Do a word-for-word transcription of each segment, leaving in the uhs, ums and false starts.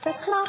the clock.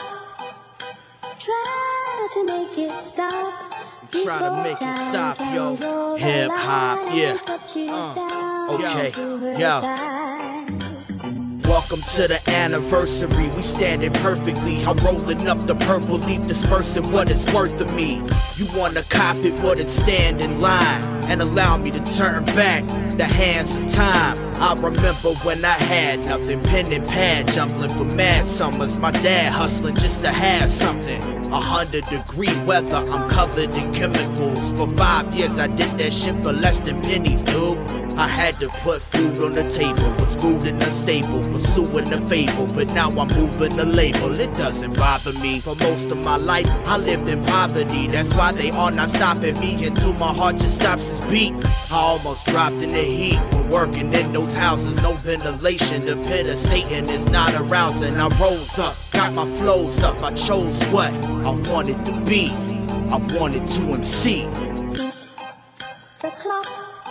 Try to make it stop. Try to make it stop, yo. Hip hop, yeah. Uh, okay, yo. Welcome to the anniversary, we standing perfectly. I'm rolling up the purple leaf, dispersing what it's worth to me. You wanna copy what it stand in line, and allow me to turn back the hands of time. I remember when I had nothing, pen and pad, jumbling for mad summers. My dad hustling just to have something. A hundred degree weather, I'm covered in chemicals. For five years I did that shit for less than pennies, dude. I had to put food on the table, was rude and unstable, pursuing the fable, but now I'm moving the label. It doesn't bother me. For most of my life I lived in poverty. That's why they are not stopping me until my heart just stops its beat. I almost dropped in the heat when working in those houses, no ventilation. The pit of Satan is not arousing. I rose up, got my flows up. I chose what I wanted to be. I wanted to M C. The clock.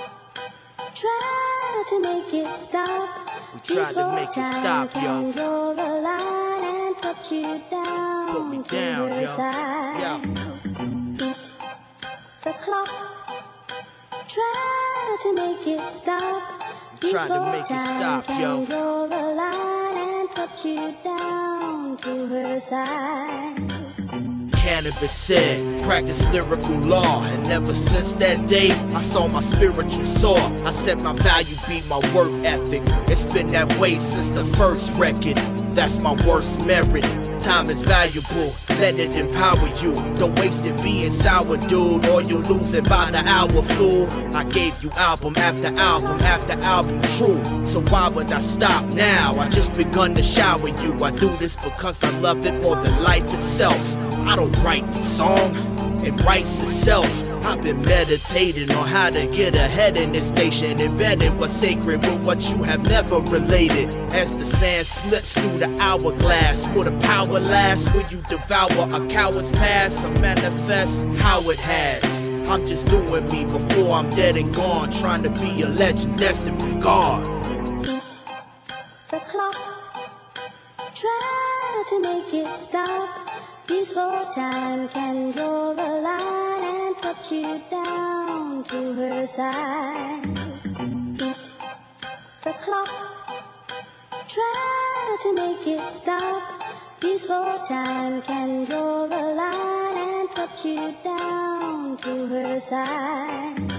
Try to make it stop. We tried to make it stop, yo. Draw the line and put you down. Put me down, yo. Yo. The clock. Try to make it stop. Try to make it stop, yo. Draw the line and put you down to her side. Cannabis said, practice lyrical law. And ever since that day, I saw my spiritual soar. I said my value be my work ethic. It's been that way since the first record. That's my worst merit. Time is valuable, let it empower you. Don't waste it being sour, dude, or you'll lose it by the hour, fool. I gave you album after album after album, true. So why would I stop now? I just begun to shower you. I do this because I love it more than life itself. I don't write the song, it writes itself. I've been meditating on how to get ahead in this nation, embedded what's sacred with what you have never related. As the sand slips through the hourglass, will the power last? Will you devour a coward's past or manifest how it has? I'm just doing me before I'm dead and gone, trying to be a legend destined from God. The clock. Try to make it stop before time can draw the line and put you down to her side. The clock. Try to make it stop before time can draw the line and put you down to her side.